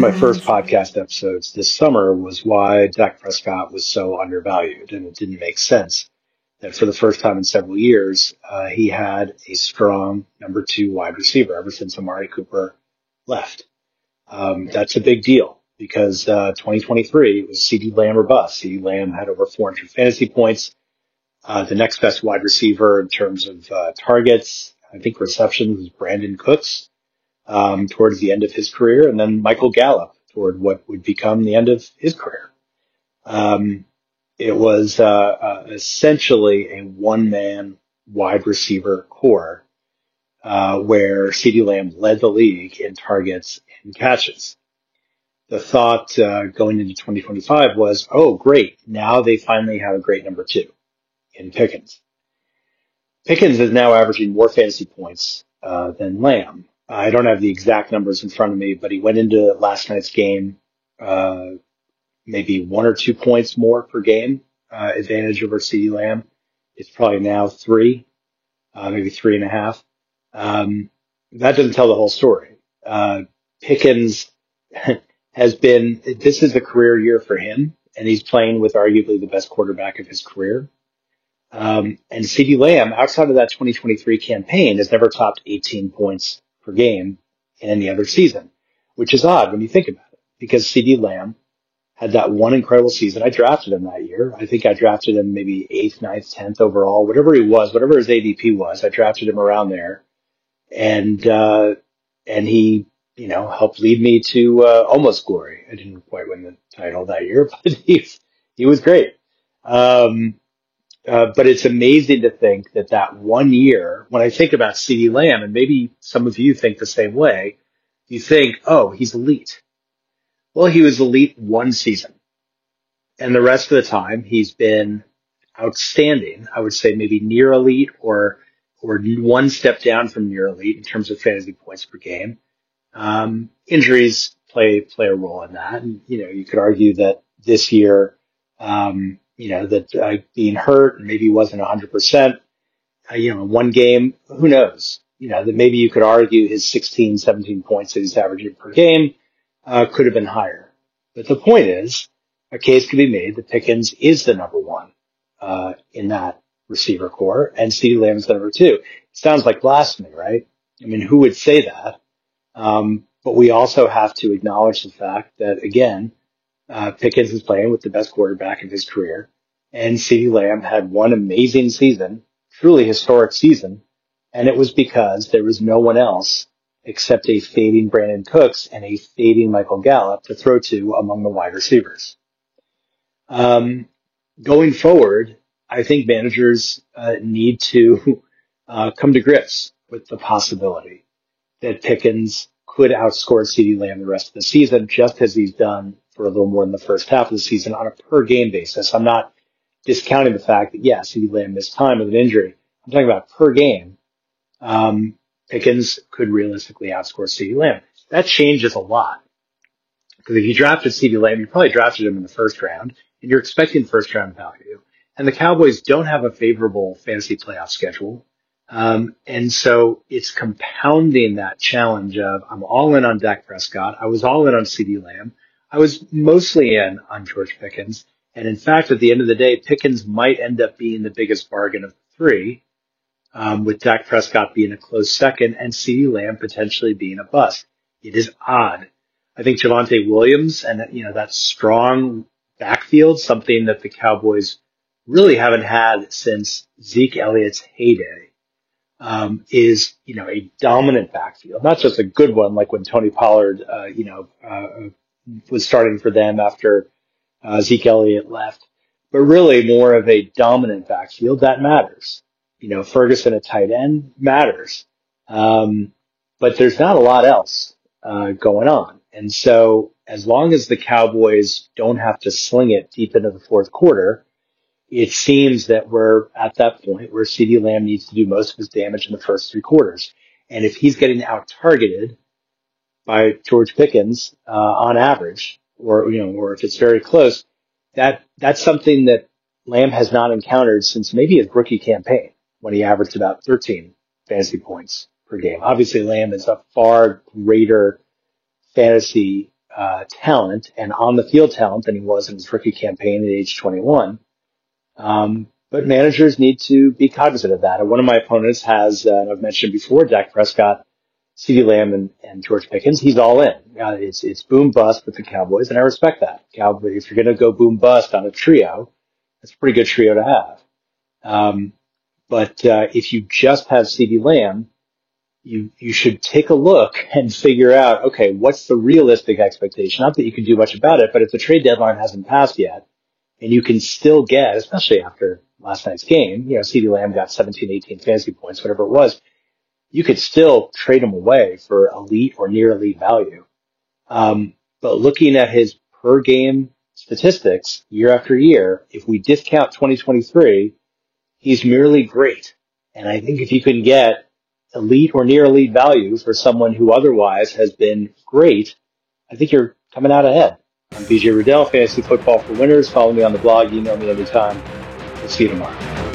my first podcast episodes this summer was why Dak Prescott was so undervalued, and it didn't make sense that for the first time in several years, he had a strong number two wide receiver ever since Amari Cooper left. That's a big deal because 2023 it was CeeDee Lamb or bust. CeeDee Lamb had over 400 fantasy points. The next best wide receiver in terms of targets, I think receptions, was Brandon Cooks towards the end of his career, and then Michael Gallup toward what would become the end of his career. It was essentially a one-man wide receiver core where CeeDee Lamb led the league in targets and catches. The thought going into 2025 was, oh, great, now they finally have a great number two in Pickens. Pickens is now averaging more fantasy points than Lamb. I don't have the exact numbers in front of me, but he went into last night's game maybe 1 or 2 points more per game advantage over CeeDee Lamb. It's probably now 3, maybe 3.5. That doesn't tell the whole story. Pickens this is a career year for him, and he's playing with arguably the best quarterback of his career. And CeeDee Lamb, outside of that 2023 campaign, has never topped 18 points per game in any other season, which is odd when you think about it, because CeeDee Lamb had that one incredible season. I drafted him that year. I think I drafted him maybe 8th, 9th, 10th overall, whatever he was, whatever his ADP was. I drafted him around there, and he, helped lead me to almost glory. I didn't quite win the title that year, but he was great. But it's amazing to think that 1 year, when I think about CeeDee Lamb, and maybe some of you think the same way, you think, oh, he's elite. Well, he was elite one season. And the rest of the time, he's been outstanding. I would say maybe near elite or one step down from near elite in terms of fantasy points per game. Injuries play a role in that. And, you could argue that this year, being hurt and maybe he wasn't 100%, in one game, who knows? That maybe you could argue his 16, 17 points that he's averaging per game could have been higher. But the point is, a case could be made that Pickens is the number one in that receiver core, and CeeDee Lamb is the number two. It sounds like blasphemy, right? I mean, who would say that? But we also have to acknowledge the fact that, again, Pickens is playing with the best quarterback of his career, and CeeDee Lamb had one amazing season, truly historic season, and it was because there was no one else except a fading Brandon Cooks and a fading Michael Gallup to throw to among the wide receivers. Going forward, I think managers need to come to grips with the possibility that Pickens could outscore CeeDee Lamb the rest of the season, just as he's done for a little more than the first half of the season on a per game basis. I'm not discounting the fact that, CeeDee Lamb missed time with an injury. I'm talking about per game. Pickens could realistically outscore CeeDee Lamb. That changes a lot. Because if you drafted CeeDee Lamb, you probably drafted him in the first round, and you're expecting first round value. And the Cowboys don't have a favorable fantasy playoff schedule. And so it's compounding that challenge of, I'm all in on Dak Prescott. I was all in on CeeDee Lamb. I was mostly in on George Pickens. And in fact, at the end of the day, Pickens might end up being the biggest bargain of the three, with Dak Prescott being a close second and CeeDee Lamb potentially being a bust. It is odd. I think Javonte Williams and that strong backfield, something that the Cowboys really haven't had since Zeke Elliott's heyday, is a dominant backfield, not just a good one like when Tony Pollard was starting for them after Zeke Elliott left, but really more of a dominant backfield that matters. Ferguson at tight end matters, but there's not a lot else going on. And so as long as the Cowboys don't have to sling it deep into the fourth quarter, it seems that we're at that point where CeeDee Lamb needs to do most of his damage in the first three quarters. And if he's getting out-targeted by George Pickens on average, or if it's very close, that's something that Lamb has not encountered since maybe his rookie campaign, when he averaged about 13 fantasy points per game. Obviously, Lamb is a far greater fantasy talent and on the field talent than he was in his rookie campaign at age 21. But managers need to be cognizant of that. And one of my opponents has, and I've mentioned before, Dak Prescott, CeeDee Lamb, and George Pickens. He's all in. It's boom bust with the Cowboys, and I respect that. Cowboys, if you're going to go boom bust on a trio, that's a pretty good trio to have. But if you just have CeeDee Lamb, you should take a look and figure out, okay, what's the realistic expectation? Not that you can do much about it, but if the trade deadline hasn't passed yet, and you can still get, especially after last night's game, CeeDee Lamb got 17, 18 fantasy points, whatever it was, you could still trade him away for elite or near elite value. But looking at his per game statistics year after year, if we discount 2023, he's merely great. And I think if you can get elite or near elite value for someone who otherwise has been great, I think you're coming out ahead. I'm BJ Riddell, Fantasy Football for Winners. Follow me on the blog. Email me anytime. We'll see you tomorrow.